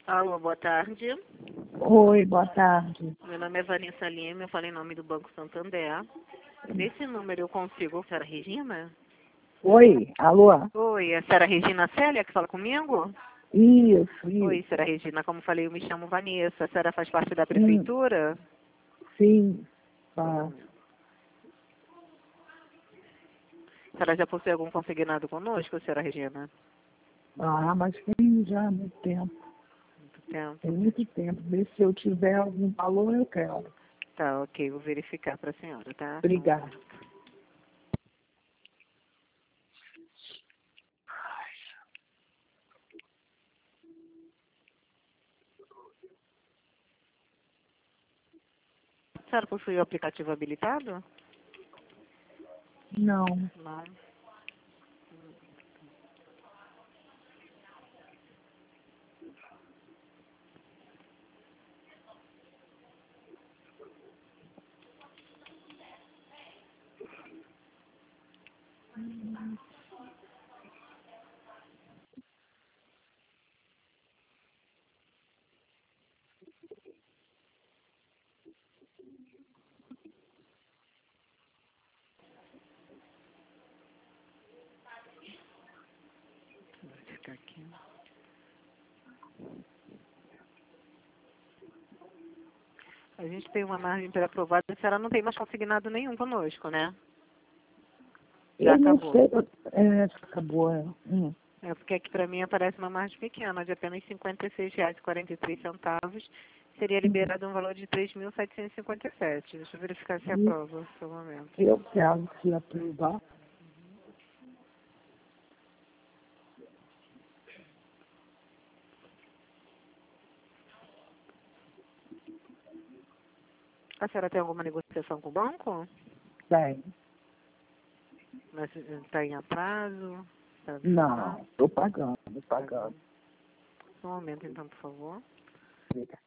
Alô, boa tarde. Oi, boa tarde. Meu nome é Vanessa Lima, eu falo em nome do Banco Santander. Nesse número eu consigo, senhora Regina? Oi, alô? Oi, é a senhora Regina Célia que fala comigo? Isso. Oi, senhora Regina, como falei, eu me chamo Vanessa. A senhora faz parte da Sim, prefeitura? sim. Só um Tá. momento. A senhora já possui algum consignado conosco, senhora Regina? Mas tem já há muito tempo. Muito tempo. Tem muito tempo. Vê se eu tiver algum valor, eu quero. Tá, ok, vou verificar para a senhora, tá? Só um Obrigada. momento. A senhora possui o aplicativo habilitado? Não. Não. Vou verificar aqui. A gente tem uma margem pré-aprovada, a senhora não tem mais consignado nenhum conosco, né? Já Eu não acabou. sei. Acabou. É porque aqui para mim aparece uma margem pequena, de apenas R$ 56,43. Seria liberado um valor de 3.757. Deixa eu verificar se E aprova, só um momento. eu quero se aprovar. A senhora tem alguma negociação com o banco? Tem. Mas está em atraso? Está Não, estou pagando, pagando? Só um momento então, por favor. Obrigada.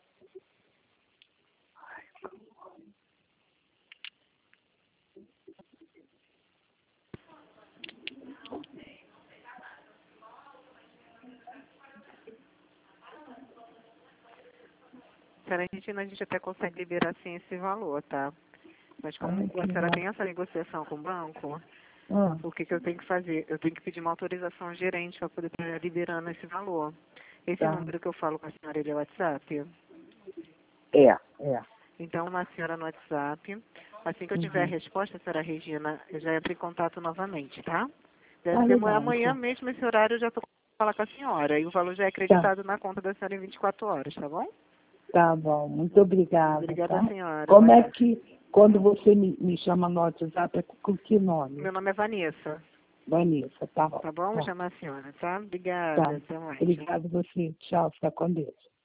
Senhora Regina, a gente até consegue liberar sim esse valor, tá? Mas como Ai, a que senhora bom. tem essa negociação com o banco, Ah, o que eu tenho que fazer? Eu tenho que pedir uma autorização ao gerente para poder estar liberando esse valor. Esse tá. número que eu falo com a senhora, ele é WhatsApp? É. Então, uma senhora no WhatsApp. Assim que eu tiver a Uhum. resposta, senhora Regina, eu já entro em contato novamente, tá? Deve Tá demorar legal, amanhã então. mesmo, esse horário eu já estou falar com a senhora. E o valor já é Tá. acreditado na conta da senhora em 24 horas, tá bom? Tá bom, muito obrigada, Obrigada, tá? senhora. Como Boa é tarde. que, quando você me chama no WhatsApp, é com que nome? Meu nome é Vanessa, Vanessa, tá bom. tá bom? Vou Tá, chamar a senhora, tá? tá. Obrigada, até mais. Obrigada a você. Tchau, fica com Deus.